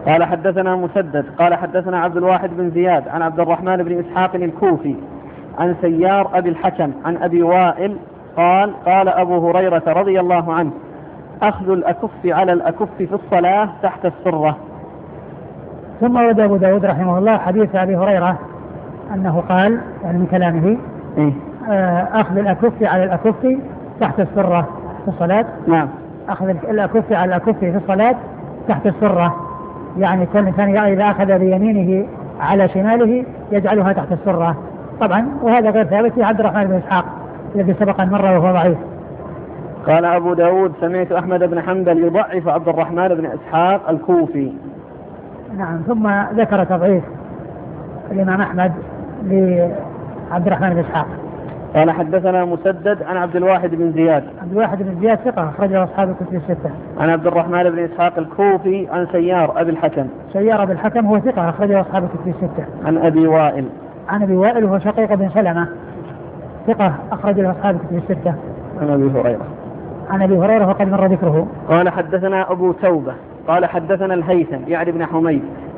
قال حدثنا مسدد قال حدثنا عبد الواحد بن زياد عن عبد الرحمن بن إسحاق الكوفي عن سيار أبي الحكم عن أبي وائل قال قال أبو هريرة رضي الله عنه أخذ الأكف على الأكف في الصلاة تحت السرة. ثم ورد أبو داود رحمه الله حديث أبي هريرة أنه قال يعني من كلامه أخذ الأكف على الأكف تحت السرة في الصلاة. نعم. أخذ الأكف على الأكف في الصلاة تحت السرة، يعني كل إنسان إذا أخذ بيمينه على شماله يجعلها تحت السرة طبعا، وهذا غير ثابت في عبد الرحمن بن إسحاق الذي سبق أن مر وهو ضعيف. قال أبو داود سمعت أحمد بن حنبل يضعف عبد الرحمن بن إسحاق الكوفي. نعم. ثم ذكر تضعيف الإمام أحمد لعبد الرحمن بن إسحاق. قال حدثنا مسدد عن عبد الواحد بن زياد. عبد الواحد بن زياد ثقة أخرجه أصحاب الكتب الستة. عن عبد الرحمن بن إسحاق الكوفي عن سيار أبي الحكم. سيار أبي الحكم هو ثقة أخرجه أصحاب الكتب الستة. عن أبي وائل. عن أبي وائل وهو شقيق بن سلمة ثقة أخرجه أصحاب الكتب الستة. عن أبي هريرة. عن أبي هريرة وقد مر ذكره. قال حدثنا أبو توبة قال حدثنا الهيثم يعني بن حميد